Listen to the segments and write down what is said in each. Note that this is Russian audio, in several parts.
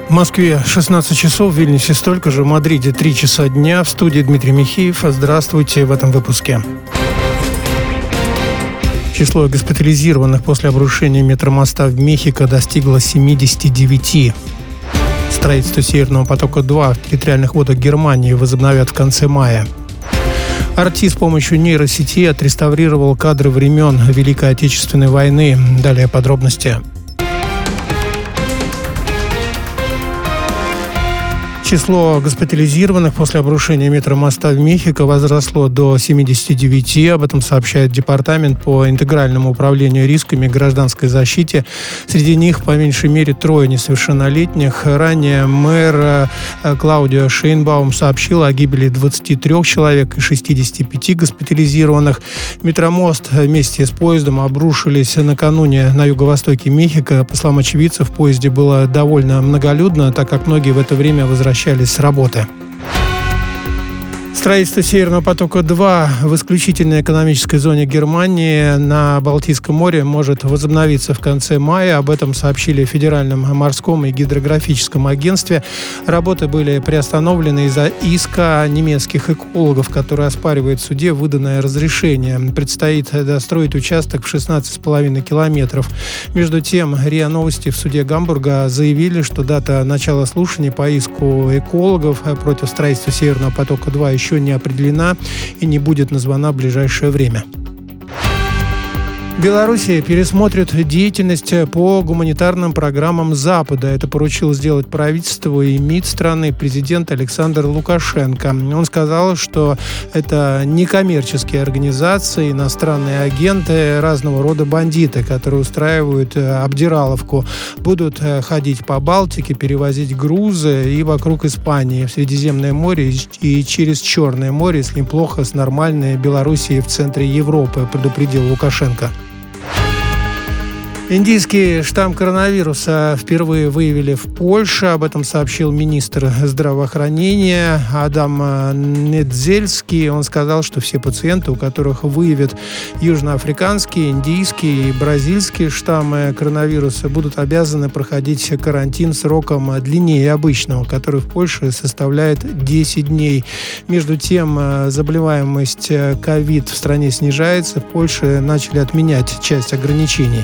В Москве 16 часов, в Вильнюсе столько же, в Мадриде 3 часа дня. В студии Дмитрий Михеев. Здравствуйте в этом выпуске. Число госпитализированных после обрушения метромоста в Мехико достигло 79. Строительство Северного потока-2 в территориальных водах Германии возобновят в конце мая. Арти с помощью нейросети отреставрировал кадры времен Великой Отечественной войны. Далее подробности. Число госпитализированных после обрушения метромоста в Мехико возросло до 79. Об этом сообщает Департамент по интегральному управлению рисками и гражданской защите. Среди них, по меньшей мере, 3 несовершеннолетних. Ранее мэр Клаудио Шейнбаум сообщила о гибели 23 человек и 65 госпитализированных. Метромост вместе с поездом обрушились накануне на юго-востоке Мехико. По словам очевидцев, в поезде было довольно многолюдно, так как многие в это время возвращались с работы. Строительство Северного потока-2 в исключительной экономической зоне Германии на Балтийском море может возобновиться в конце мая. Об этом сообщили в Федеральном морском и гидрографическом агентстве. Работы были приостановлены из-за иска немецких экологов, которые оспаривают в суде выданное разрешение. Предстоит достроить участок в 16,5 километров. Между тем, РИА Новости в суде Гамбурга заявили, что дата начала слушаний по иску экологов против строительства Северного потока-2 еще не определена и не будет названа в ближайшее время. Белоруссия пересмотрит деятельность по гуманитарным программам Запада. Это поручил сделать правительству и МИД страны президент Александр Лукашенко. Он сказал, что это некоммерческие организации, иностранные агенты, разного рода бандиты, которые устраивают обдираловку, будут ходить по Балтике, перевозить грузы и вокруг Испании, в Средиземное море и через Черное море, если им плохо с нормальной Белоруссией в центре Европы, предупредил Лукашенко. Индийский штамм коронавируса впервые выявили в Польше. Об этом сообщил министр здравоохранения Адам Недзельский. Он сказал, что все пациенты, у которых выявят южноафриканские, индийские и бразильские штаммы коронавируса, будут обязаны проходить карантин сроком длиннее обычного, который в Польше составляет 10 дней. Между тем, заболеваемость ковид в стране снижается. В Польше начали отменять часть ограничений.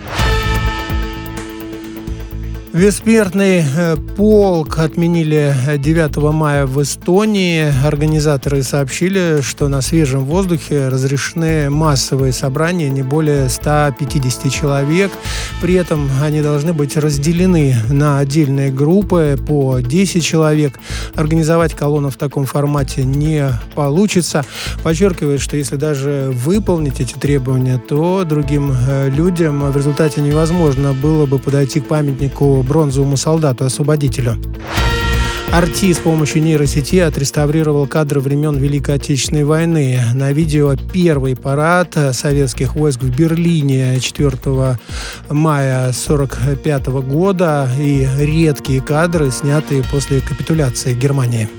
Бессмертный полк отменили 9 мая в Эстонии. Организаторы сообщили, что на свежем воздухе разрешены массовые собрания не более 150 человек. При этом они должны быть разделены на отдельные группы по 10 человек. Организовать колонну в таком формате не получится. Подчеркивает, что если даже выполнить эти требования, то другим людям в результате невозможно было бы подойти к памятнику бронзовому солдату-освободителю. Арти с помощью нейросети отреставрировал кадры времен Великой Отечественной войны. На видео первый парад советских войск в Берлине 4 мая 1945 года и редкие кадры, снятые после капитуляции Германии.